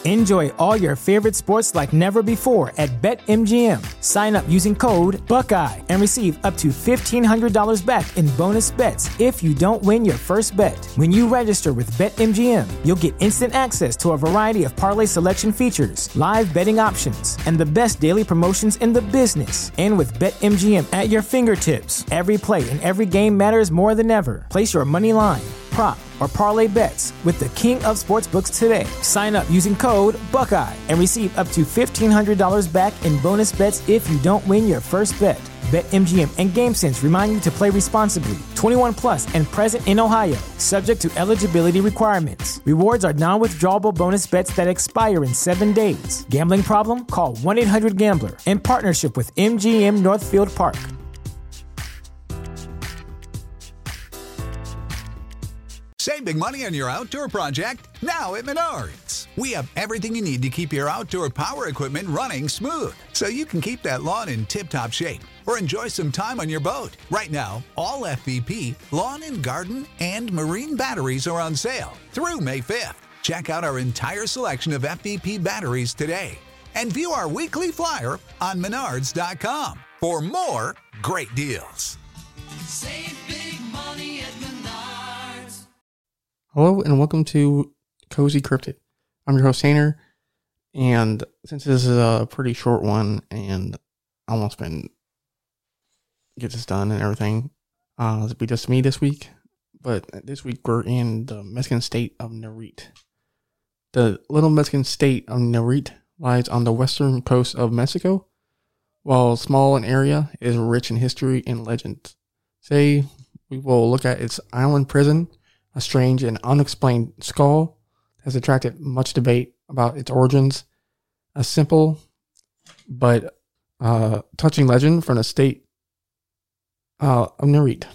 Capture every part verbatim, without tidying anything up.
Enjoy all your favorite sports like never before at BetMGM. Sign up using code Buckeye and receive up to fifteen hundred dollars back in bonus bets if you don't win your first bet. When you register with BetMGM, you'll get instant access to a variety of parlay selection features, live betting options, and the best daily promotions in the business. And with BetMGM at your fingertips, every play and every game matters more than ever. Place your money line, prop, or parlay bets with the king of sportsbooks today. Sign up using code Buckeye and receive up to fifteen hundred dollars back in bonus bets if you don't win your first bet. BetMGM and GameSense remind you to play responsibly. twenty-one plus and present in Ohio, subject to eligibility requirements. Rewards are non-withdrawable bonus bets that expire in seven days. Gambling problem? Call one eight hundred gambler in partnership with M G M Northfield Park. Save big money on your outdoor project now at Menards. We have everything you need to keep your outdoor power equipment running smooth so you can keep that lawn in tip-top shape or enjoy some time on your boat. Right now, all F V P, lawn and garden, and marine batteries are on sale through May fifth. Check out our entire selection of F V P batteries today and view our weekly flyer on menards dot com for more great deals. Save big money at Menards. Hello and welcome to Cozy Cryptid. I'm your host, Tanner, and since this is a pretty short one and I want to spend get this done and everything, uh, it'll be just me this week. But this week we're in the Mexican state of Nayarit. The little Mexican state of Nayarit lies on the western coast of Mexico. While small in area, it is rich in history and legends. Today we will look at its island prison, a strange and unexplained skull that has attracted much debate about its origins, a simple but uh, touching legend from the state uh, of Nayarit.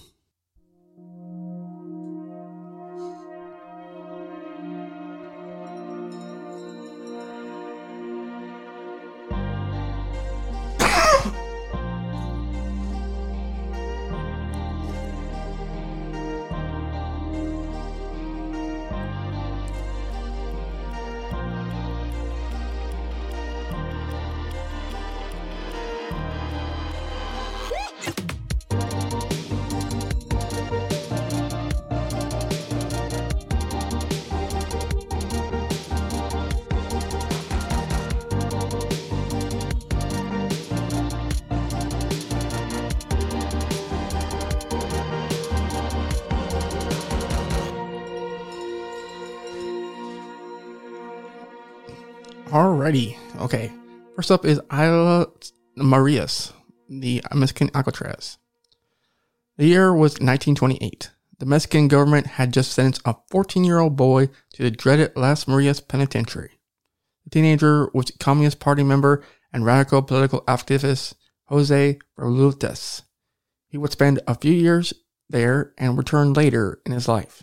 Alrighty. Okay. First up is Isla Marias, the Mexican Alcatraz. The year was nineteen twenty-eight. The Mexican government had just sentenced a fourteen-year-old boy to the dreaded Las Marias Penitentiary. The teenager was a Communist Party member and radical political activist Jose Revueltas. He would spend a few years there and return later in his life.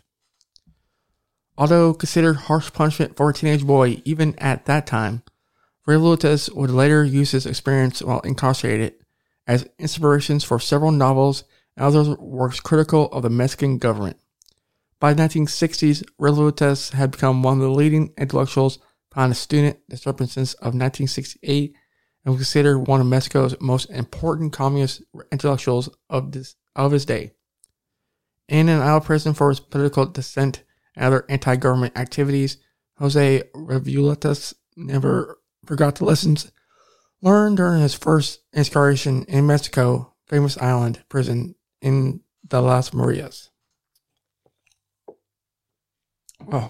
Although considered harsh punishment for a teenage boy even at that time, Revueltas would later use his experience while incarcerated as inspirations for several novels and other works critical of the Mexican government. By the nineteen sixties, Revueltas had become one of the leading intellectuals behind the student disturbances of nineteen sixty-eight and was considered one of Mexico's most important communist intellectuals of, this, of his day. In and out of prison for his political dissent and other anti-government activities, Jose Revueltas never forgot the lessons learned during his first incarceration in Mexico, famous island prison in the Las Marias. Oh.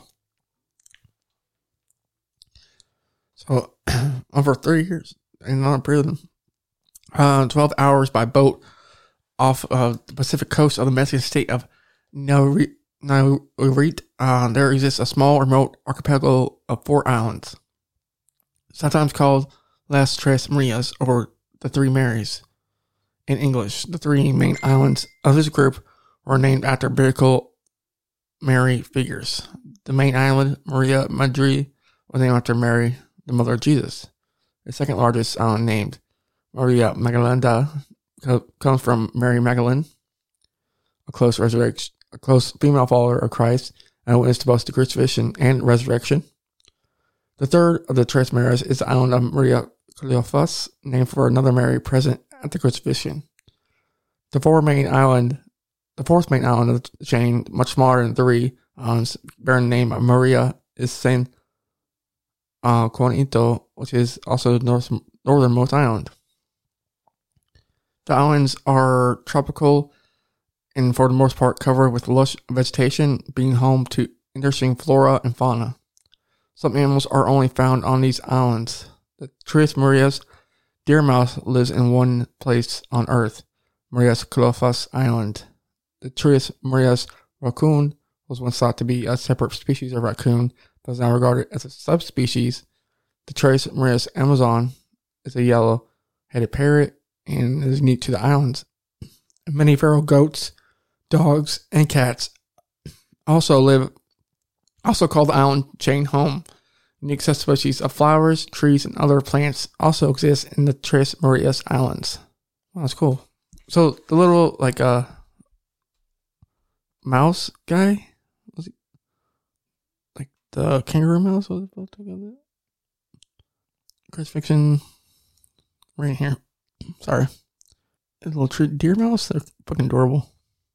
So, over three years in prison, uh, twelve hours by boat off uh, the Pacific coast of the Mexican state of Nayarit. Nayarit, uh, there exists a small remote archipelago of four islands, sometimes called Las Tres Marias or the Three Marys in English. The three main islands of this group were named after biblical Mary figures. The main island, Maria Madre, was named after Mary, the mother of Jesus. The second largest island, named Maria Magdalena, comes from Mary Magdalene, a close resurrection. A close female follower of Christ and a witness to both the crucifixion and resurrection. The third of the Tres Marias is the island of Maria Cleofas, named for another Mary present at the crucifixion. The four main island, the fourth main island of the chain, much smaller than three islands, bearing the name of Maria, is San uh, Juanito, which is also the north, northernmost island. The islands are tropical and for the most part covered with lush vegetation, being home to interesting flora and fauna. Some animals are only found on these islands. The Tres Marias deer mouse lives in one place on Earth, Marias Cleofas Island. The Tres Marias raccoon was once thought to be a separate species of raccoon, but is now regarded as a subspecies. The Tres Marias Amazon is a yellow-headed parrot and is unique to the islands. Many feral goats, dogs, and cats also live, also call the island chain home. Unique subspecies of flowers, trees, and other plants also exist in the Tres Marias Islands. Wow, that's cool. So the little like uh mouse guy, was he like the kangaroo mouse? Was it supposed to go there? Crucifixion, right here. Sorry, a little tree, deer mouse. They're fucking adorable.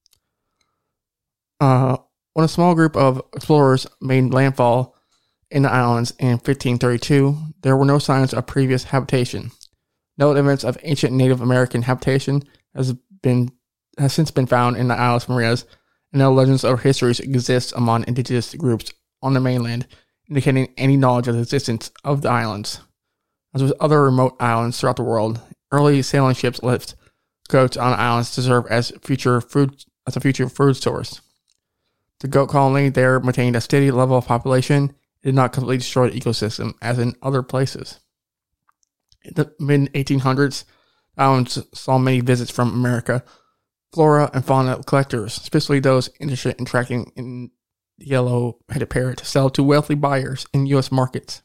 Uh, when a small group of explorers made landfall in the islands in fifteen thirty-two, there were no signs of previous habitation. No evidence of ancient Native American habitation has been has since been found in the Islas Marias, and no legends or histories exist among indigenous groups on the mainland, indicating any knowledge of the existence of the islands. As with other remote islands throughout the world, early sailing ships left goats on islands to serve as future food as a future food source. The goat colony there maintained a steady level of population. It did not completely destroy the ecosystem as in other places. In the mid eighteen hundreds, the islands saw many visits from America, flora and fauna collectors, especially those interested in tracking in the yellow-headed parrot to sell to wealthy buyers in U S markets.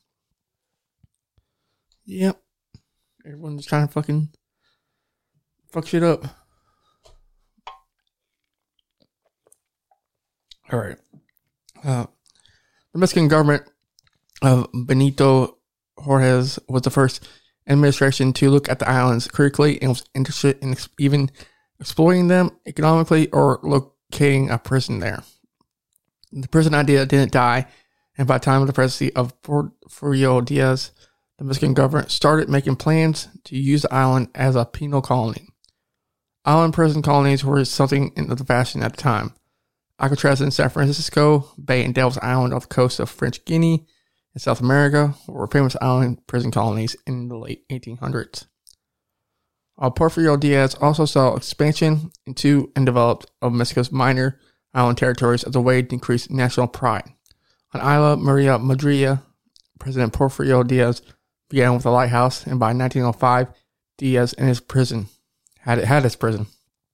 Yep. Everyone's trying to fucking fuck shit up. Alright. Uh, the Mexican government of Benito Juarez was the first administration to look at the islands critically and was interested in ex- even exploiting them economically or locating a prison there. The prison idea didn't die, and by the time of the presidency of Porfirio Diaz, the Mexican government started making plans to use the island as a penal colony. Island prison colonies were something in the fashion at the time. Alcatraz in San Francisco Bay and Devil's Island off the coast of French Guiana in South America were famous island prison colonies in the late eighteen hundreds. Uh, Porfirio Diaz also saw expansion into and developed of Mexico's minor island territories as a way to increase national pride. On Isla Maria Madria, President Porfirio Diaz began with a lighthouse, and by nineteen oh five, Diaz and his prison had had his prison.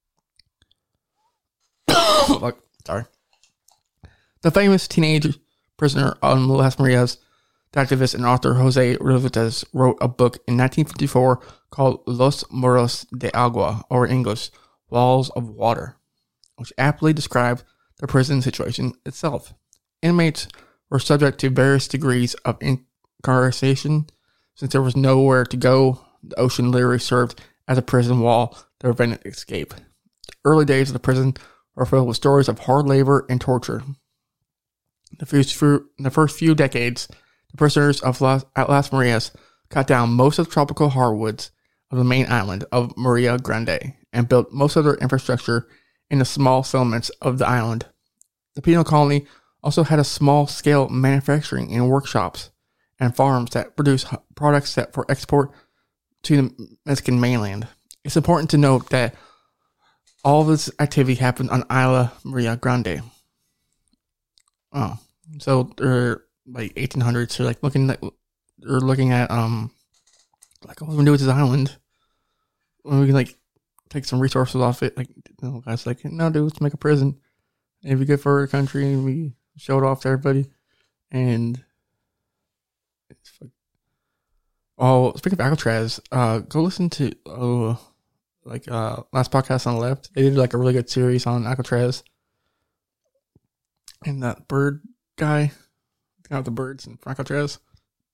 Look, sorry. The famous teenage prisoner on Las Marias, the activist and author Jose Rodriguez, wrote a book in nineteen fifty-four called Los Muros de Agua, or in English, Walls of Water, which aptly described the prison situation itself. Inmates were subject to various degrees of incarceration. Since there was nowhere to go, the ocean literally served as a prison wall to prevent escape. The early days of the prison were filled with stories of hard labor and torture. The first few, the first few decades, the prisoners of Las, at Las Marias cut down most of the tropical hardwoods of the main island of Maria Grande and built most of their infrastructure in the small settlements of the island. The penal colony also had a small-scale manufacturing and workshops and farms that produce products set for export to the Mexican mainland. It's important to note that all of this activity happened on Isla Maria Grande. Oh, so they're like eighteen hundreds. They're like looking at, they're looking at um, like what we can do with this island. When we can like take some resources off it. Like, you know, guys, like no, dude, let's make a prison. It'd be good for our country, and we show it off to everybody. And it's like, oh, speaking of Alcatraz, uh, go listen to oh, like uh, last podcast on the left. They did like a really good series on Alcatraz. And that bird guy, got the birds and Alcatraz.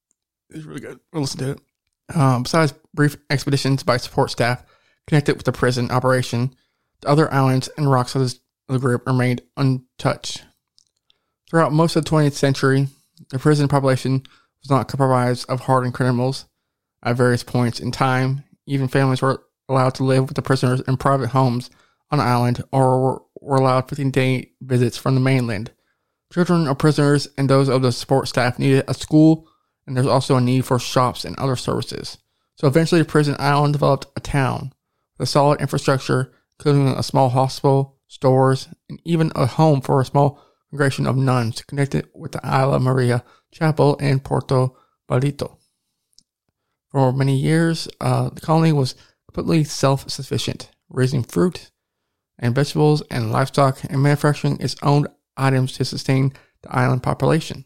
It's really good. We'll listen to it. Um, besides brief expeditions by support staff connected with the prison operation, the other islands and rocks of the group remained untouched. Throughout most of the twentieth century, the prison population was not comprised of hardened criminals. At various points in time, even families were allowed to live with the prisoners in private homes on the island or were, were allowed fifteen-day visits from the mainland. Children of prisoners and those of the support staff needed a school, and there's also a need for shops and other services. So eventually, the prison island developed a town with a solid infrastructure, including a small hospital, stores, and even a home for a small congregation of nuns connected with the Isla Maria Chapel in Puerto Barito. For many years, uh, the colony was completely self-sufficient, raising fruit and vegetables and livestock and manufacturing its own items to sustain the island population.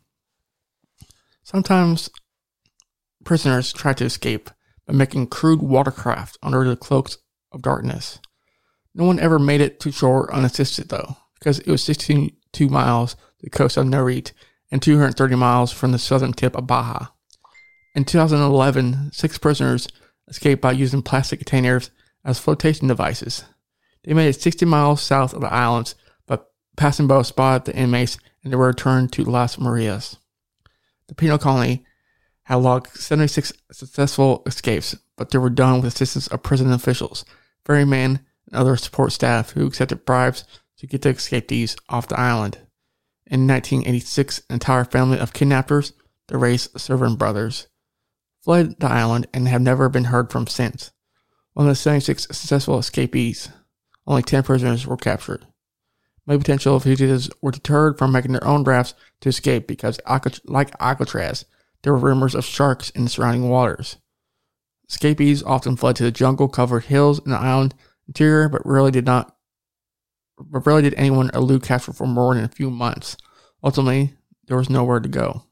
Sometimes prisoners tried to escape by making crude watercraft under the cloaks of darkness. No one ever made it to shore unassisted, though, because it was sixty-two miles to the coast of Nayarit and two hundred thirty miles from the southern tip of Baja. In two thousand eleven, six prisoners escaped by using plastic containers as flotation devices. They made it sixty miles south of the islands, but passing boats spotted the inmates and they were returned to Las Marias. The penal colony had logged seventy-six successful escapes, but they were done with assistance of prison officials, ferrymen, and other support staff who accepted bribes to get the escapees off the island. In nineteen eighty-six, an entire family of kidnappers, the Reyes Servan brothers, fled the island and have never been heard from since. Of the seventy-six successful escapees, only ten prisoners were captured. Many potential fugitives were deterred from making their own rafts to escape because, like Alcatraz, there were rumors of sharks in the surrounding waters. Escapees often fled to the jungle-covered hills in the island interior, but rarely did not, but rarely did anyone elude capture for more than a few months. Ultimately, there was nowhere to go.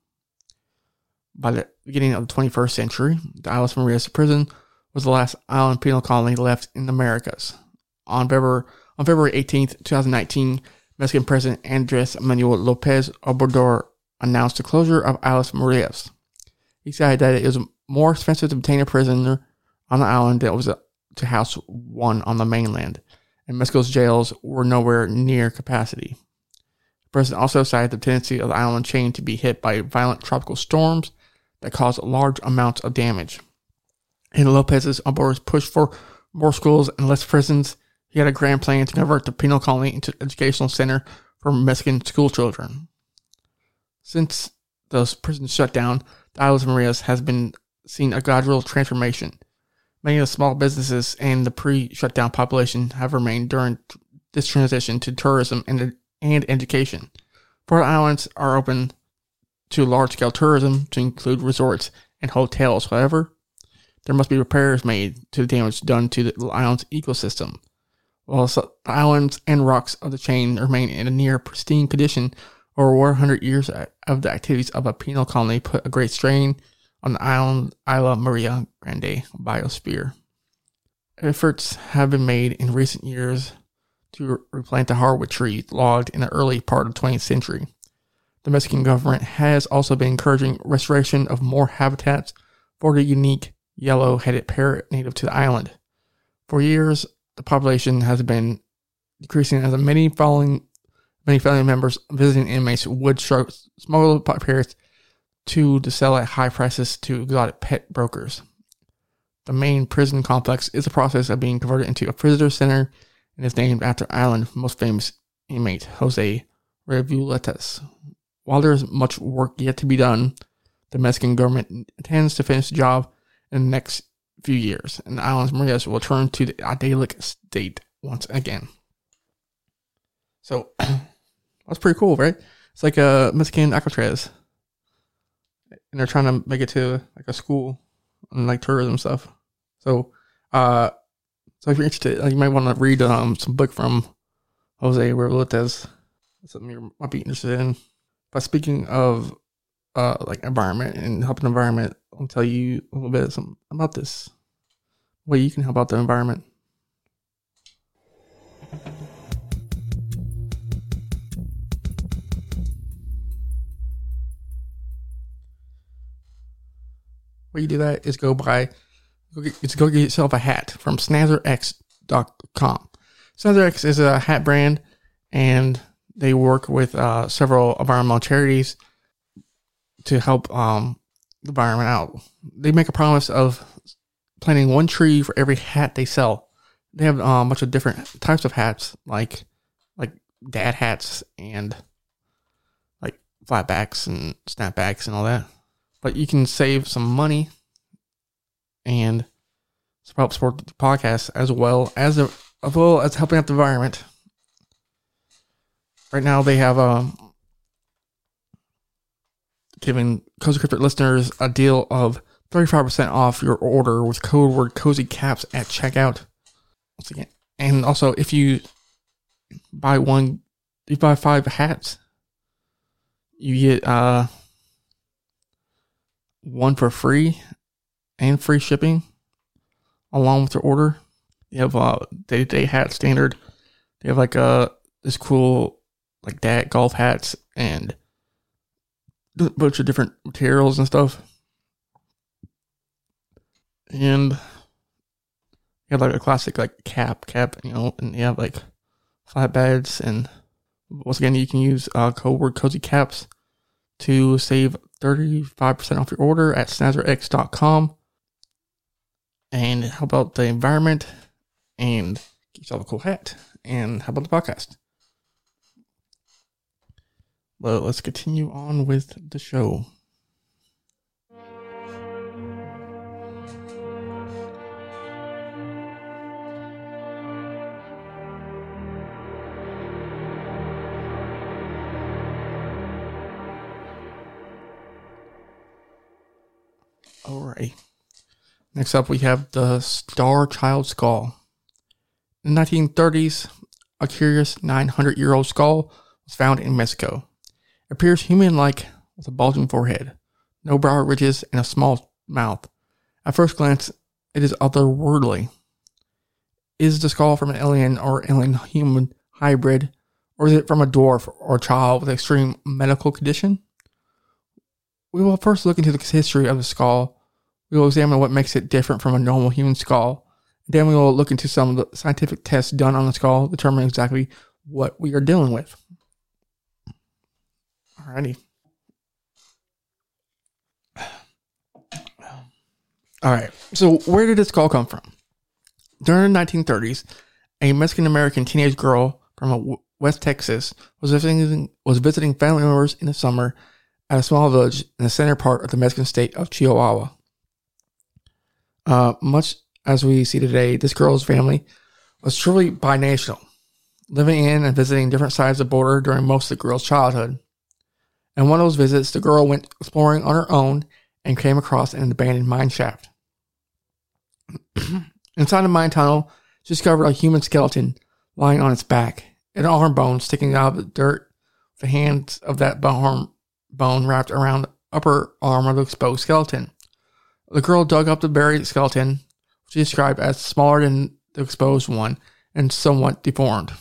By the beginning of the twenty-first century, the Islas Marias prison was the last island penal colony left in the Americas. On February, on February eighteenth, twenty nineteen, Mexican President Andres Manuel Lopez Obrador announced the closure of Islas Marias. He said that it was more expensive to detain a prisoner on the island than it was to house one on the mainland, and Mexico's jails were nowhere near capacity. The president also cited the tendency of the island chain to be hit by violent tropical storms that caused large amounts of damage. In Lopez's Obrador's push for more schools and less prisons, he had a grand plan to convert the penal colony into an educational center for Mexican school children. Since those prisons shut down, the Islas Marias has been seen a gradual transformation. Many of the small businesses and the pre-shutdown population have remained during this transition to tourism and, and education. Four islands are open to large-scale tourism to include resorts and hotels. However, there must be repairs made to the damage done to the island's ecosystem. While the islands and rocks of the chain remain in a near pristine condition, over one hundred years of the activities of a penal colony put a great strain on the island Isla Maria Grande biosphere. Efforts have been made in recent years to replant the hardwood trees logged in the early part of the twentieth century. The Mexican government has also been encouraging restoration of more habitats for the unique yellow-headed parrot native to the island. For years, the population has been decreasing as many following many family members visiting inmates would smuggle the parrots to, to sell at high prices to exotic pet brokers. The main prison complex is a process of being converted into a visitor center and is named after Island's most famous inmate, Jose Revueltas. While there is much work yet to be done, the Mexican government intends to finish the job in the next few years, and the Islas Marias will return to the idyllic state once again. So, that's pretty cool, right? It's like a Mexican Alcatraz. And they're trying to make it to like a school and like tourism stuff. So, uh, so if you're interested, like, you might want to read um some book from Jose Revueltas. That's something you might be interested in. But speaking of uh like environment and helping the environment, I'll tell you a little bit some about this way you can help out the environment. way you do that is go buy, go get, is go get yourself a hat from snazzer x dot com. SnazzerX is a hat brand, and they work with uh, several environmental charities to help um, the environment out. They make a promise of planting one tree for every hat they sell. They have um, a bunch of different types of hats, like like dad hats and like flatbacks and snapbacks and all that. But you can save some money and help support the podcast as well as a, as well as helping out the environment. Right now, they have um, giving Cozy Cryptic listeners a deal of thirty-five percent off your order with code word Cozy Caps at checkout. Once again, and also if you buy one, you buy five hats, you get uh one for free and free shipping along with your order. You have uh day-to-day hat standard. They have like uh this cool like dad golf hats and a bunch of different materials and stuff. And you have like a classic like cap, cap, you know, and you have like flatbeds. And once again, you can use uh, code word Cozy Caps to save thirty-five percent off your order at snazzer x dot com and help out the environment and get yourself a cool hat and help out the podcast. But let's continue on with the show. Alright. Next up, we have the Star Child Skull. In the nineteen thirties, a curious nine hundred year old skull was found in Mexico. It appears human-like with a bulging forehead, no brow ridges, and a small mouth. At first glance, it is otherworldly. Is the skull from an alien or alien-human hybrid, or is it from a dwarf or a child with an extreme medical condition? We will first look into the history of the skull. We will examine what makes it different from a normal human skull. Then we will look into some of the scientific tests done on the skull, determine exactly what we are dealing with. Alrighty. Alright, so where did this skull come from? During the nineteen thirties, a Mexican-American teenage girl from West Texas was visiting, was visiting family members in the summer at a small village in the center part of the Mexican state of Chihuahua. Uh, much as we see today, this girl's family was truly binational, living in and visiting different sides of the border during most of the girl's childhood. In one of those visits, the girl went exploring on her own and came across an abandoned mine shaft. Inside the mine tunnel, she discovered a human skeleton lying on its back, an arm bone sticking out of the dirt, the hands of that bone, bone wrapped around the upper arm of the exposed skeleton. The girl dug up the buried skeleton, which she described as smaller than the exposed one and somewhat deformed.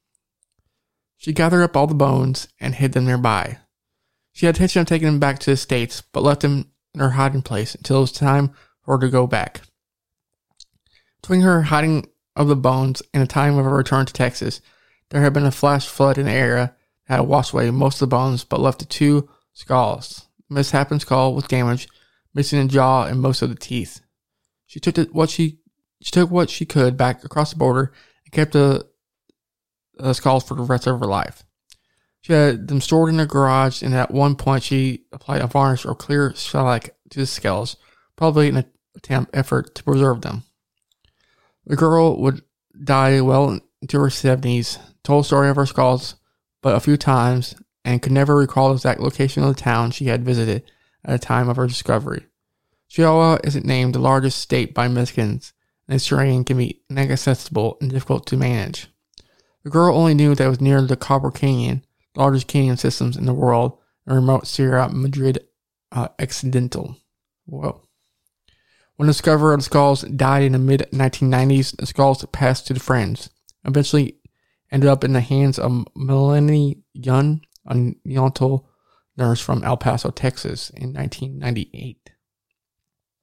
She gathered up all the bones and hid them nearby. She had intention of taking them back to the States, but left them in her hiding place until it was time for her to go back. Between her hiding of the bones and the time of her return to Texas, there had been a flash flood in the area that had washed away most of the bones, but left the two skulls. The mishappened skull was damaged, missing a jaw and most of the teeth. She took the, what she she took what she could back across the border and kept the, the skulls for the rest of her life. She had them stored in her garage, and at one point she applied a varnish or clear shellac to the skulls, probably in an attempt effort to preserve them. The girl would die well into her seventies, told the story of her skulls but a few times, and could never recall the exact location of the town she had visited at the time of her discovery. Chihuahua isn't named the largest state by Mexicans, and its terrain can be inaccessible and difficult to manage. The girl only knew that it was near the Copper Canyon, the largest canyon systems in the world, in remote Sierra Madre uh, Occidental. Whoa. When the discoverer of the skulls died in the mid nineteen nineties, the skulls passed to the friends. Eventually ended up in the hands of Melanie Yun, a neonatal nurse from El Paso, Texas, in nineteen ninety-eight.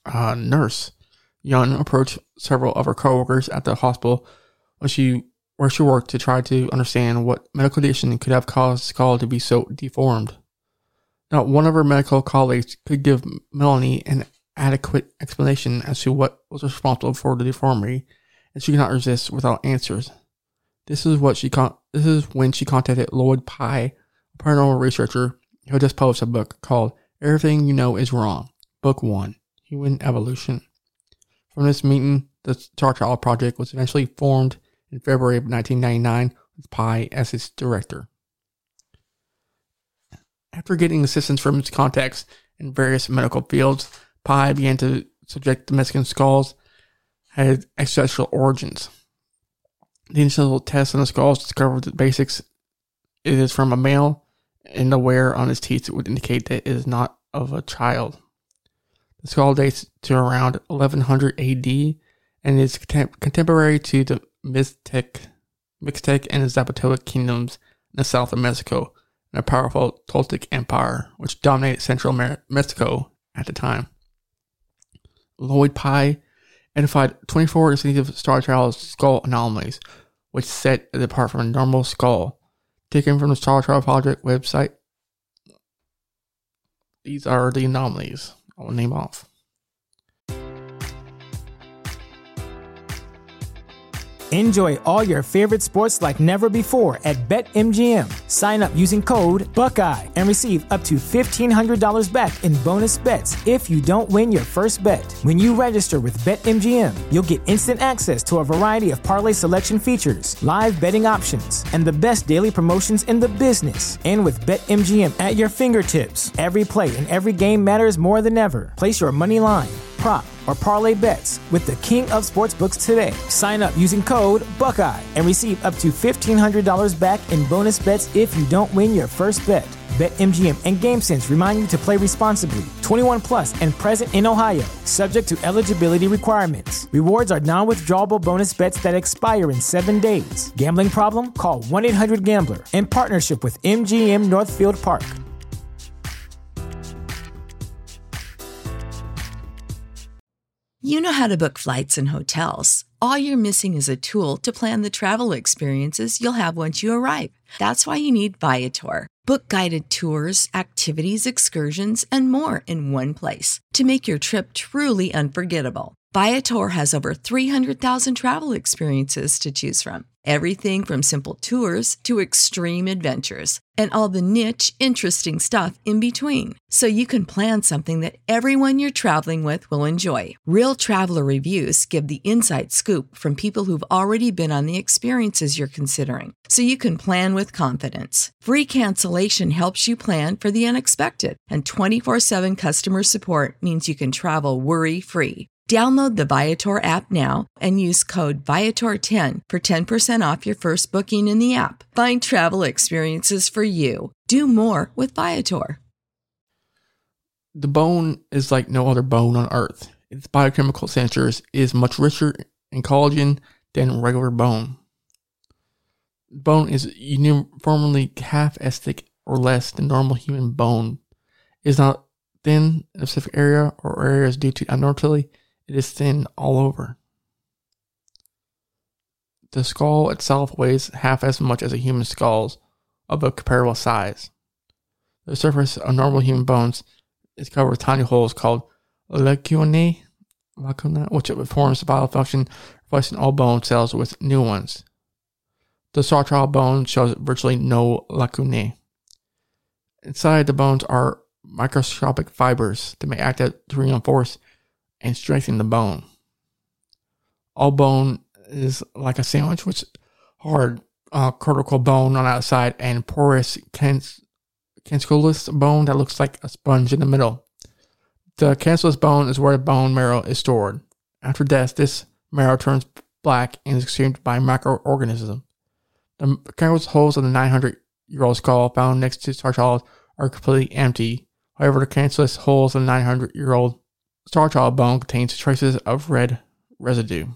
uh, nurse, Young approached several of her coworkers at the hospital when she, where she worked to try to understand what medical condition could have caused Skull to be so deformed. Not one of her medical colleagues could give Melanie an adequate explanation as to what was responsible for the deformity, and she could not resist without answers. This is what she con- This is when she contacted Lloyd Pye, a paranormal researcher who had just published a book called Everything You Know Is Wrong, Book One: Human Evolution. From this meeting, the Star Child Project was eventually formed in February of nineteen ninety-nine with Pye as its director. After getting assistance from its contacts in various medical fields, Pye began to suspect the Mexican skulls had extraterrestrial origins. The initial tests on the skulls discovered the basics. It is from a male, and the wear on his teeth would indicate that it is not of a child. The skull dates to around eleven hundred A D and is contem- contemporary to the Mixtec, Mixtec and Zapoteca kingdoms in the south of Mexico, and a powerful Toltec empire, which dominated central Mer- Mexico at the time. Lloyd Pye identified twenty-four distinctive Star Child skull anomalies, which set it apart from a normal skull. Taken from the Star Child Project website, these are the anomalies. I will name off. Enjoy all your favorite sports like never before at BetMGM. Sign up using code Buckeye and receive up to fifteen hundred dollars back in bonus bets if you don't win your first bet. When you register with BetMGM, you'll get instant access to a variety of parlay selection features, live betting options, and the best daily promotions in the business. And with BetMGM at your fingertips, every play and every game matters more than ever. Place your money line, prop, or parlay bets with the king of sportsbooks today. Sign up using code Buckeye and receive up to fifteen hundred dollars back in bonus bets if you don't win your first bet. BetMGM and GameSense remind you to play responsibly. twenty-one plus and present in Ohio, subject to eligibility requirements. Rewards are non-withdrawable bonus bets that expire in seven days. Gambling problem? Call one eight hundred gambler in partnership with M G M Northfield Park. You know how to book flights and hotels. All you're missing is a tool to plan the travel experiences you'll have once you arrive. That's why you need Viator. Book guided tours, activities, excursions, and more in one place to make your trip truly unforgettable. Viator has over three hundred thousand travel experiences to choose from. Everything from simple tours to extreme adventures and all the niche, interesting stuff in between. So you can plan something that everyone you're traveling with will enjoy. Real traveler reviews give the inside scoop from people who've already been on the experiences you're considering. So you can plan with confidence. Free cancellation helps you plan for the unexpected. And twenty-four seven customer support means you can travel worry-free. Download the Viator app now and use code Viator ten for ten percent off your first booking in the app. Find travel experiences for you. Do more with Viator. The bone is like no other bone on Earth. Its biochemical signature is much richer in collagen than regular bone. Bone is uniformly half as thick or less than normal human bone. It is not thin in a specific area or areas due to abnormality. It is thin all over. The skull itself weighs half as much as a human skull's of a comparable size. The surface of normal human bones is covered with tiny holes called lacunae, lacuna, which performs the vital function, replacing all bone cells with new ones. The Star Child bone shows virtually no lacunae. Inside the bones are microscopic fibers that may act to reinforce and strengthen the bone. All bone is like a sandwich, which hard uh, cortical bone on the outside and porous cans- cancellous bone that looks like a sponge in the middle. The cancellous bone is where the bone marrow is stored. After death, this marrow turns black and is consumed by microorganisms. The cancellous holes of the nine hundred year old skull found next to Star Child are completely empty. However, the cancellous holes of the nine hundred year old Star Child bone contains traces of red residue.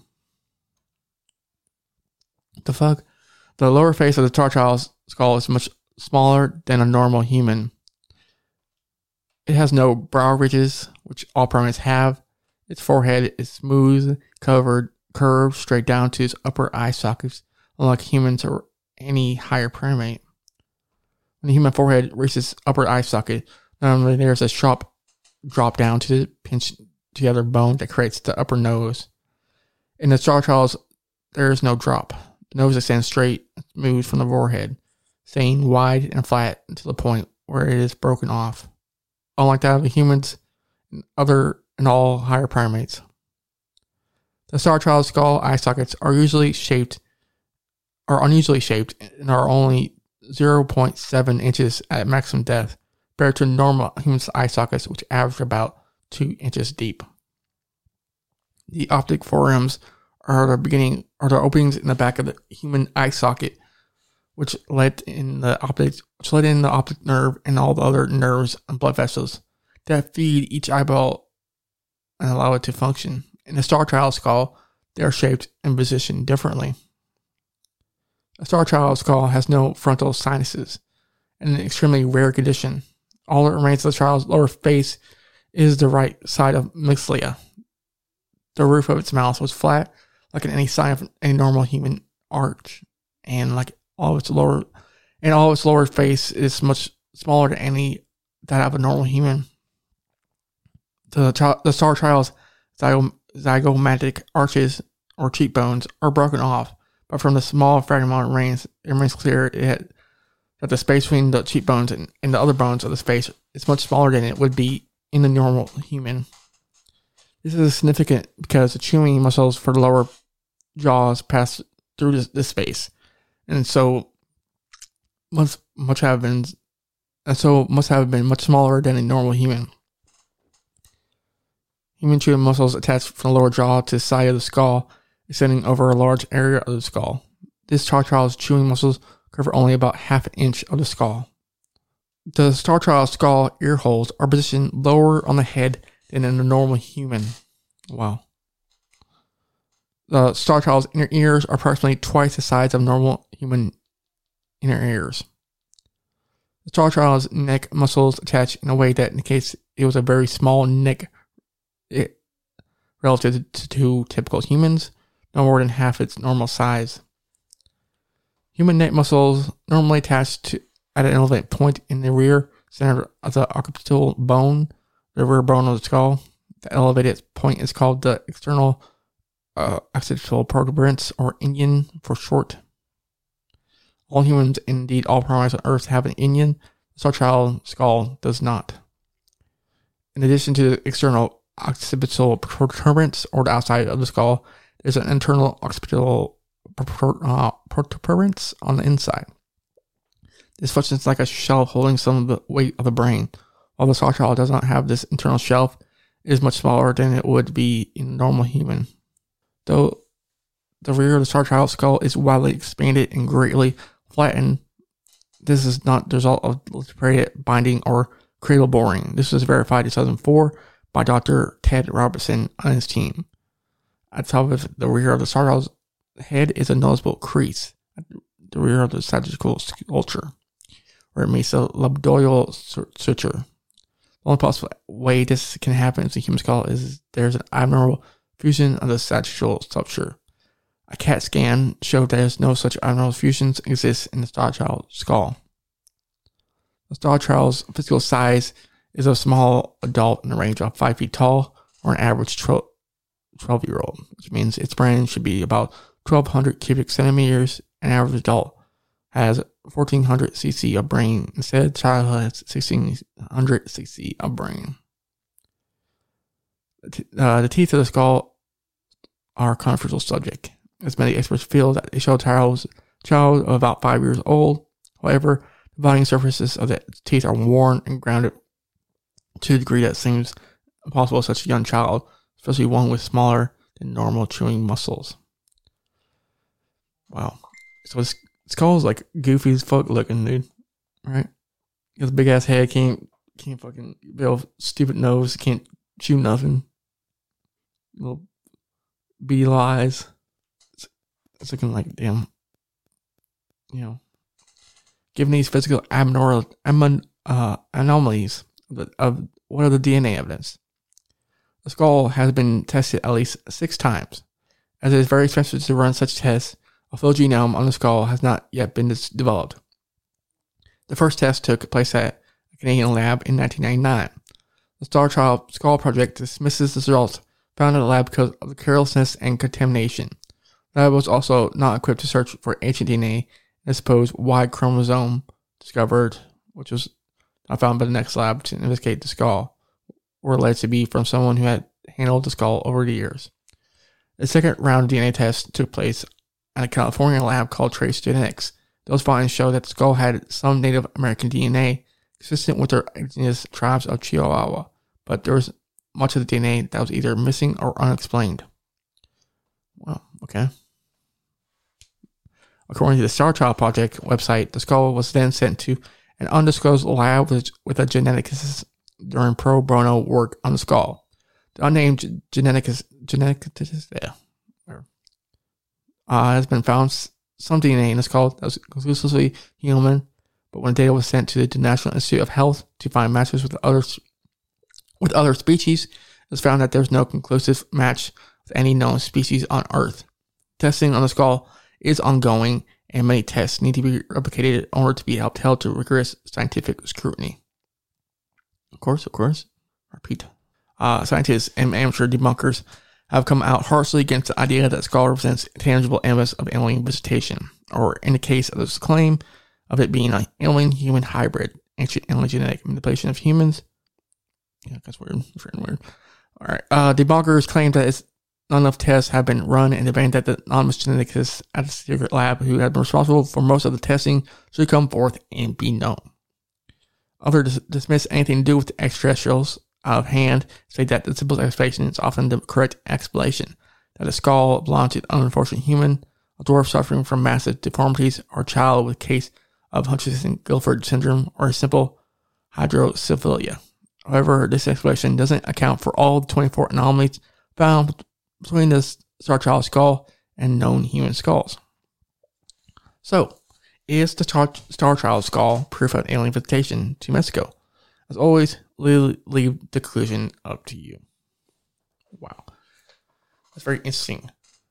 What the fuck? The lower face of the Star Child's skull is much smaller than a normal human. It has no brow ridges, which all primates have. Its forehead is smooth, covered, curved straight down to its upper eye sockets, unlike humans or any higher primate. When the human forehead reaches upper eye socket, normally there's a sharp drop down to the pinch together bone that creates the upper nose. In the star trials, there is no drop. The nose extends straight, smooth from the forehead, staying wide and flat to the point where it is broken off, unlike that of the humans and other and all higher primates. The star trial skull eye sockets are usually shaped, are unusually shaped, and are only zero point seven inches at maximum depth, compared to normal human eye sockets, which average about two inches deep. The optic forams are the beginning, are the openings in the back of the human eye socket, which let in the optic, which let in the optic nerve and all the other nerves and blood vessels that feed each eyeball and allow it to function. In the star trial skull, they are shaped and positioned differently. A star trial skull has no frontal sinuses, an extremely rare condition. All that remains of the child's lower face is the right side of maxilla. The roof of its mouth was flat, like in any sign of a normal human arch, and like all of its lower, and all of its lower face is much smaller than any that of a normal human. The child, the star child's zygo, zygomatic arches or cheekbones are broken off, but from the small fragment it remains, it remains clear it, that the space between the cheekbones and, and the other bones of the face is much smaller than it would be in the normal human. This is significant because the chewing muscles for the lower jaws pass through this, this space, and so much much have been, and so must have been much smaller than a normal human. Human chewing muscles attached from the lower jaw to the side of the skull, extending over a large area of the skull. This star child's chewing muscles cover only about half an inch of the skull. The star child skull ear holes are positioned lower on the head than in a normal human. Wow. The star child's inner ears are approximately twice the size of normal human inner ears. The star child's neck muscles attach in a way that indicates it was a very small neck it, relative to, to typical humans, no more than half its normal size. Human neck muscles normally attach to at an elevated point in the rear center of the occipital bone, the rear bone of the skull. The elevated point is called the external uh, occipital protuberance, or inion for short. All humans, indeed all primates on Earth, have an inion. The star child skull does not. In addition to the external occipital protuberance, or the outside of the skull, there's an internal occipital uh, protuberance on the inside. This functions like a shelf holding some of the weight of the brain. While the star child does not have this internal shelf, it is much smaller than it would be in a normal human. Though the rear of the star child skull is widely expanded and greatly flattened, this is not the result of separated binding or cradle boring. This was verified in two thousand four by Doctor Ted Robertson and his team. At the top of the rear of the star child's head is a noticeable crease at the rear of the sagittal sculpture, where it meets the labdoidal suture. The only possible way this can happen in the human skull is there's an abnormal fusion of the sagittal structure. A CAT scan showed that there's no such abnormal fusions exist in the star child skull. The star child's physical size is a small adult in the range of five feet tall, or an average twelve-year-old, which means its brain should be about twelve hundred cubic centimeters. An average adult has fourteen hundred cc of brain. Instead, the child has sixteen hundred cc of brain. Uh, the teeth of the skull are a controversial subject, as many experts feel that they show a child, child of about five years old. However, the binding surfaces of the teeth are worn and grounded to a degree that seems impossible for such a young child, especially one with smaller than normal chewing muscles. Wow. So his skull is like goofy as fuck looking, dude. Right? He has a big ass head, can't can't fucking build stupid nose, can't chew nothing. Little beady eyes. It's, it's looking like damn. You know. Given these physical abnormal uh, anomalies of, of what are the D N A evidence? The skull has been tested at least six times. As it is very expensive to run such tests, a full genome on the skull has not yet been developed. The first test took place at a Canadian lab in nineteen ninety-nine. The Star Child Skull Project dismisses the results found in the lab because of the carelessness and contamination. The lab was also not equipped to search for ancient D N A, and supposed Y chromosome discovered, which was not found by the next lab to investigate the skull, were alleged to be from someone who had handled the skull over the years. The second round of D N A tests took place at a California lab called Trace Genetics. Those findings show that the skull had some Native American D N A consistent with their indigenous tribes of Chihuahua, but there was much of the D N A that was either missing or unexplained. Well, okay. According to the Star Child Project website, the skull was then sent to an undisclosed lab with, with a geneticist during pro bono work on the skull. The unnamed geneticist, geneticist yeah, uh, has been found some D N A in the skull that was exclusively human, but when data was sent to the National Institute of Health to find matches with other with other species, it was found that there was no conclusive match with any known species on Earth. Testing on the skull is ongoing, and many tests need to be replicated in order to be held to rigorous scientific scrutiny. Of course, of course. Repeat. Uh, scientists and amateur debunkers have come out harshly against the idea that the skull represents tangible evidence of alien visitation, or in the case of this claim of it being an alien-human hybrid, ancient alien genetic manipulation of humans. Yeah, that's weird. That's weird. All right. Uh, debunkers claim that it's not enough tests have been run and demand that the anonymous geneticist at the secret lab who had been responsible for most of the testing should come forth and be known. Others dismiss anything to do with the extraterrestrials out of hand, say that the simple explanation is often the correct explanation, that a skull belongs to an unfortunate human, a dwarf suffering from massive deformities, or a child with a case of Hutchinson-Gilford syndrome, or a simple hydrocephalia. However, this explanation doesn't account for all the twenty-four anomalies found between the Star Child skull and known human skulls. So, is the Star Child skull proof of alien visitation to Mexico? As always, leave, leave the conclusion up to you. Wow. That's very interesting.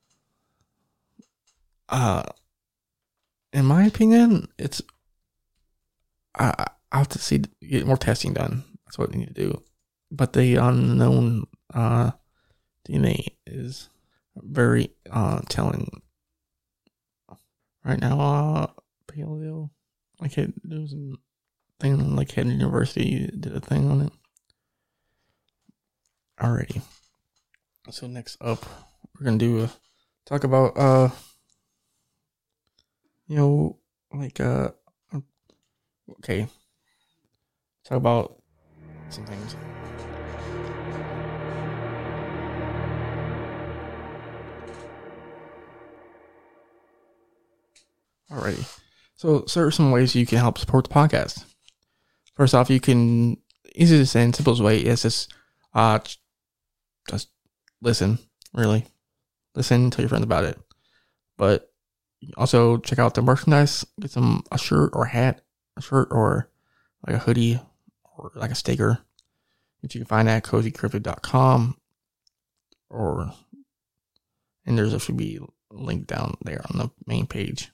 Uh, in my opinion, it's... I, I have to see get more testing done. That's what we need to do. But the unknown uh, D N A is very uh, telling. Right now, uh, paleo, like it, there was a thing like Head University did a thing on it. Alrighty. So next up, we're gonna do a, talk about uh, you know, like uh, okay, talk about some things. Alrighty. So, so there are some ways you can help support the podcast. First off, you can, easiest and simplest way is just, uh, just listen, really. Listen, tell your friends about it. But also check out the merchandise, get some, a shirt or a hat, a shirt or like a hoodie or like a sticker, which you can find at cozy cryptid dot com, or, and there's, there should be a link down there on the main page.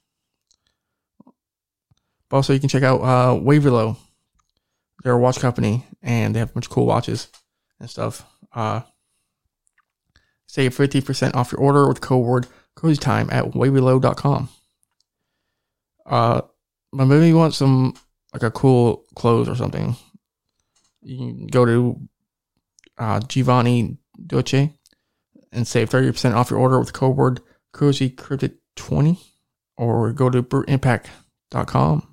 But also, you can check out uh, Waverlo. They're a watch company, and they have a bunch of cool watches and stuff. Uh, save fifty percent off your order with code word CozyTime at waverlo dot com. Uh, but maybe you want some, like a cool clothes or something. You can go to uh, Giovanni Dolce and save thirty percent off your order with code word Cozy Cryptid twenty, or go to brute impact dot com.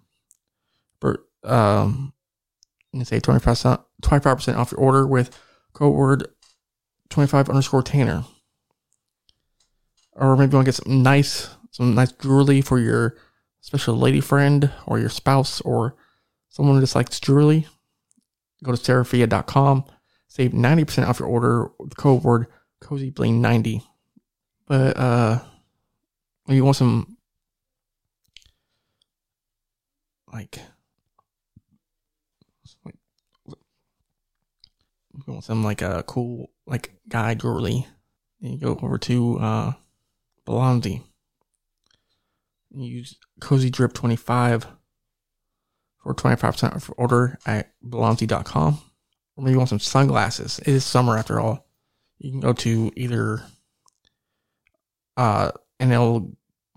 Um, you can say twenty-five percent, twenty-five percent off your order with code word twenty-five underscore Tanner. Or maybe you want to get some nice, some nice jewelry for your special lady friend or your spouse or someone who just likes jewelry. Go to seraphia dot com, save ninety percent off your order with code word cozy bling ninety. But, uh, maybe you want some, like, some like a cool, like guy jewelry. Then you go over to uh, Blondie. You use Cozy Drip twenty-five for twenty-five percent off order at Blondie dot com. Or maybe you want some sunglasses. It is summer after all. You can go to either uh, N L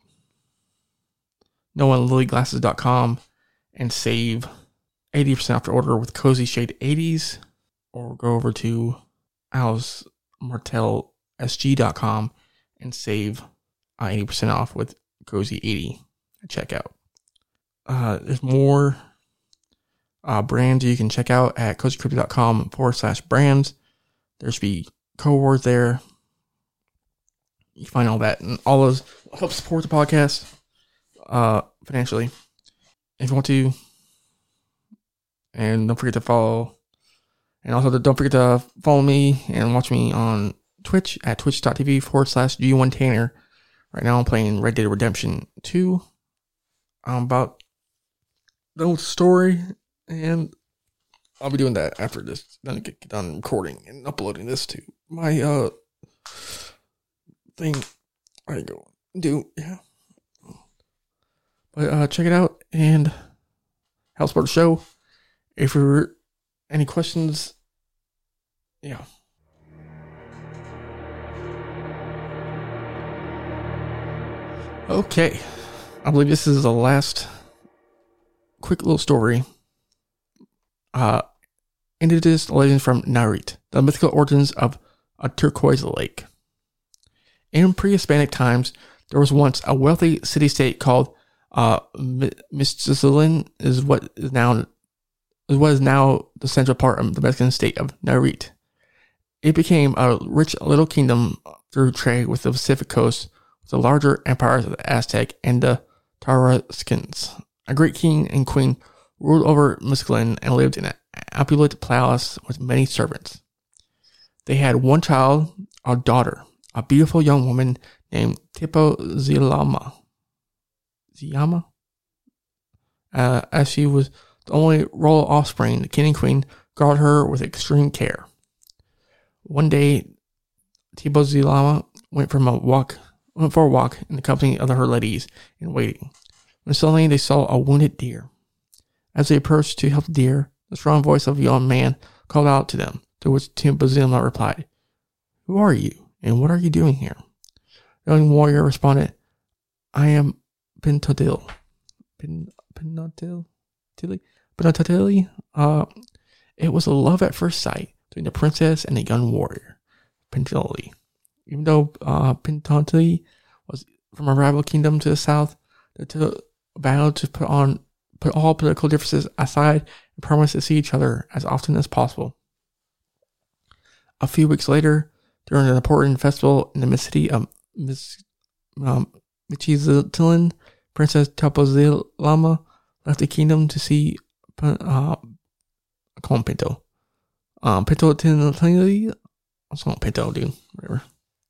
Noah Lily Glasses dot com and save eighty percent off your order with Cozy Shade eighties, or go over to Alice Martell S G dot com and save uh, eighty percent off with Cozy eighty at checkout. Uh, there's more uh, brands you can check out at cozy crypto dot com forward slash brands. There's be cohorts there. You can find all that, and all those help support the podcast uh, financially if you want to. And don't forget to follow. And also don't forget to follow me and watch me on Twitch at twitch.tv forward slash G1Tanner. Right now I'm playing Red Dead Redemption two. I'm about done with the story, and I'll be doing that after this. Then I get done recording and uploading this to my uh thing. I go do yeah. But uh, check it out and help support the show. If there any questions, yeah. Okay. I believe this is the last quick little story. Uh, Indigenous legends from Nayarit, the mythical origins of a turquoise lake. In pre-Hispanic times, there was once a wealthy city-state called uh, Mixtlan, is what is now is what is now the central part of the Mexican state of Nayarit. It became a rich little kingdom through trade with the Pacific coast, with the larger empires of the Aztec and the Tarascans. A great king and queen ruled over Mixtlan and lived in an opulent palace with many servants. They had one child, a daughter, a beautiful young woman named Tepoztlán. Ziyama? Uh, as she was the only royal offspring, the king and queen guarded her with extreme care. One day, Tepoztlán went from a walk, went for a walk in the company of her ladies in waiting, when suddenly they saw a wounded deer. As they approached to help the deer, the strong voice of a young man called out to them, to which Tepoztlán replied, "Who are you, and what are you doing here?" The young warrior responded, "I am Pintotil. Pin, Pinotil? Tilly? Pinotili?" Uh, it was a love at first sight between the princess and the young warrior, Pintotil. Even though uh, Pintotil was from a rival kingdom to the south, they took a battle to put on put all political differences aside and promised to see each other as often as possible. A few weeks later, during an important festival in the city of Mis- um, Mixtlan, Princess Tepoztlán left the kingdom to see uh, I call him Pinto. Um, Pinto Tinatili? I'll call him Pinto, dude. Whatever.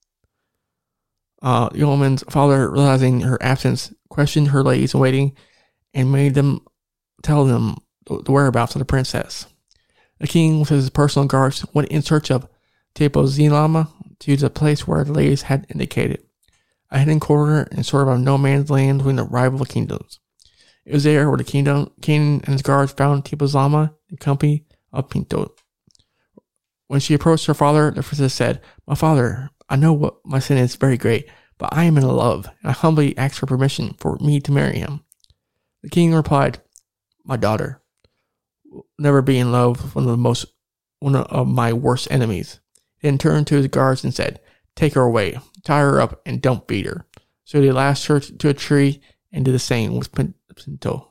Uh, the woman's father, realizing her absence, questioned her ladies in waiting and made them tell them the whereabouts of the princess. The king, with his personal guards, went in search of Tepoztlán to the place where the ladies had indicated, a hidden corner and sort of a no man's land between the rival kingdoms. It was there where the kingdom, king and his guards found Tepoztlán in company of Pinto. When she approached her father, the princess said, "My father, I know what my sin is very great, but I am in love, and I humbly ask for permission for me to marry him." The king replied, "My daughter will never be in love with one of the most one of my worst enemies." He then turned to his guards and said, "Take her away, tie her up, and don't beat her." So they lashed her to a tree and did the same with Pinto.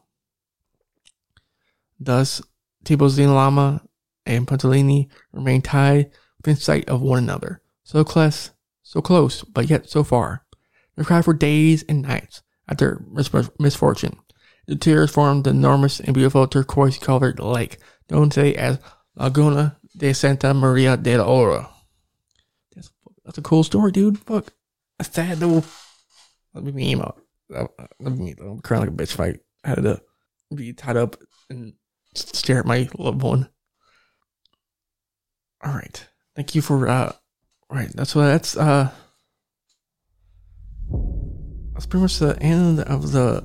Thus, Tepoztlán and Pintotil remained tied within sight of one another, so close, so close, but yet so far. They cried for days and nights after misfortune. The tears formed the enormous and beautiful turquoise-colored lake, known today as Laguna de Santa Maria del Oro. That's, that's a cool story, dude. Fuck. That's sad, though. Let me emo. Let me I'm crying like a bitch if I had to be tied up and stare at my loved one. Alright. Thank you for uh, Right. That's what that's uh that's pretty much the end of the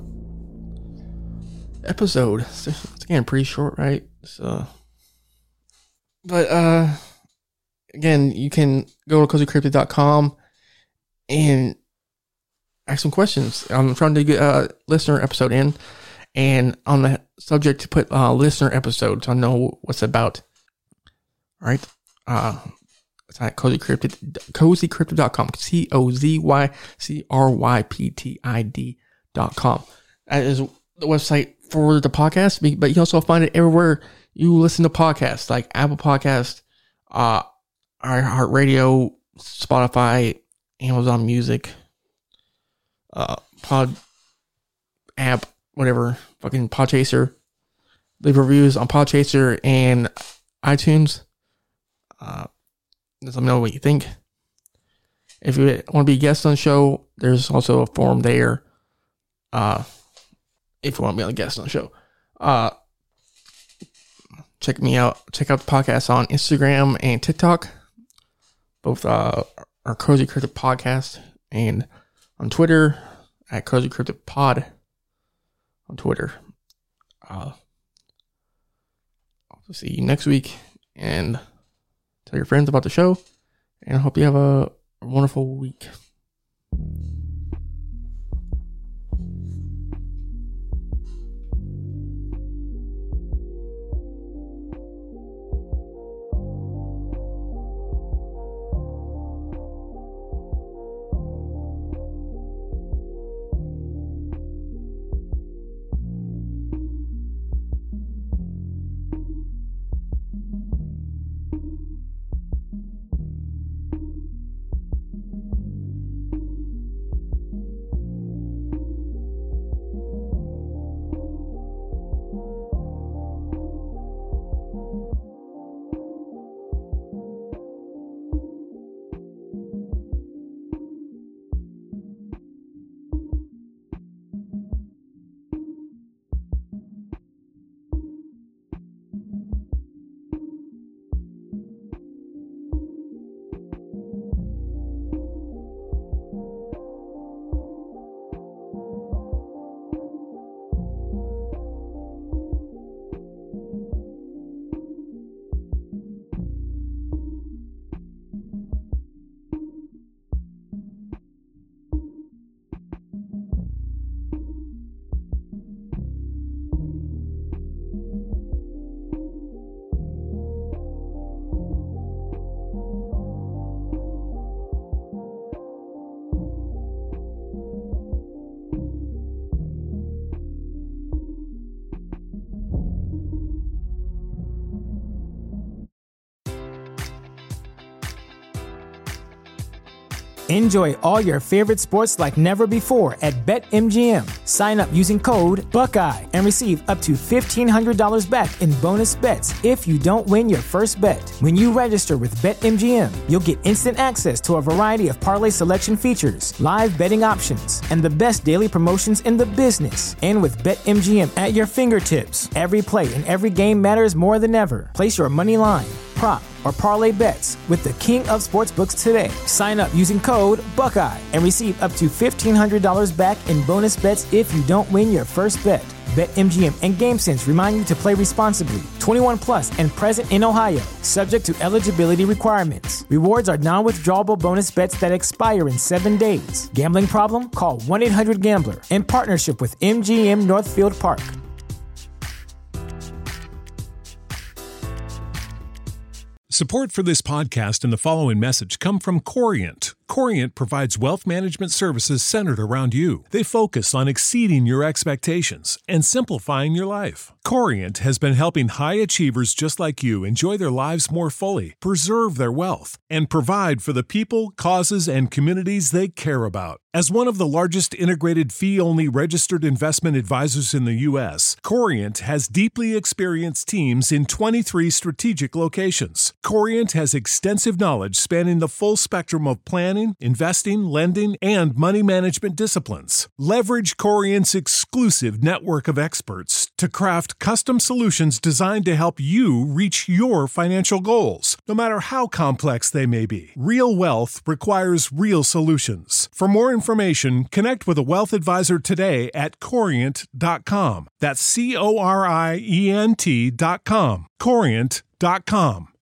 episode. It's, it's again pretty short, right? So but uh again, you can go to cozy cryptid dot com and ask some questions. I'm trying to get a listener episode in, and on the subject to put uh listener episode so I know what's about. All right. Uh It's at cozy cryptid, cozy cryptid dot com. C O Z Y C R Y P T I D dot com. That is the website for the podcast, but you also find it everywhere you listen to podcasts, like Apple Podcast, uh, iHeartRadio, Spotify, Amazon Music, uh, Pod app, whatever, fucking Podchaser. Leave reviews on Podchaser and iTunes. Uh, Let me know what you think. If you want to be a guest on the show, there's also a forum there. Uh, if you want to be on a guest on the show, uh, check me out. Check out the podcast on Instagram and TikTok. Both uh, are Cozy Cryptid Podcast, and on Twitter at Cozy Cryptid Pod on Twitter. Uh, I'll see you next week, and tell your friends about the show, and I hope you have a wonderful week. Enjoy all your favorite sports like never before at BetMGM. Sign up using code Buckeye and receive up to fifteen hundred dollars back in bonus bets if you don't win your first bet. When you register with BetMGM, you'll get instant access to a variety of parlay selection features, live betting options, and the best daily promotions in the business. And with BetMGM at your fingertips, every play and every game matters more than ever. Place your money line, prop, or parlay bets with the king of sportsbooks today. Sign up using code Buckeye and receive up to fifteen hundred dollars back in bonus bets if you don't win your first bet. BetMGM and GameSense remind you to play responsibly. twenty-one plus and present in Ohio, subject to eligibility requirements. Rewards are non-withdrawable bonus bets that expire in seven days. Gambling problem? Call one eight hundred gambler in partnership with M G M Northfield Park. Support for this podcast and the following message come from Corient. Corient provides wealth management services centered around you. They focus on exceeding your expectations and simplifying your life. Corient has been helping high achievers just like you enjoy their lives more fully, preserve their wealth, and provide for the people, causes, and communities they care about. As one of the largest integrated fee-only registered investment advisors in the U S, Corient has deeply experienced teams in twenty-three strategic locations. Corient has extensive knowledge spanning the full spectrum of planning, planning, investing, lending, and money management disciplines. Leverage Corient's exclusive network of experts to craft custom solutions designed to help you reach your financial goals, no matter how complex they may be. Real wealth requires real solutions. For more information, connect with a wealth advisor today at corient dot com. That's C O R I E N T dot com. corient dot com.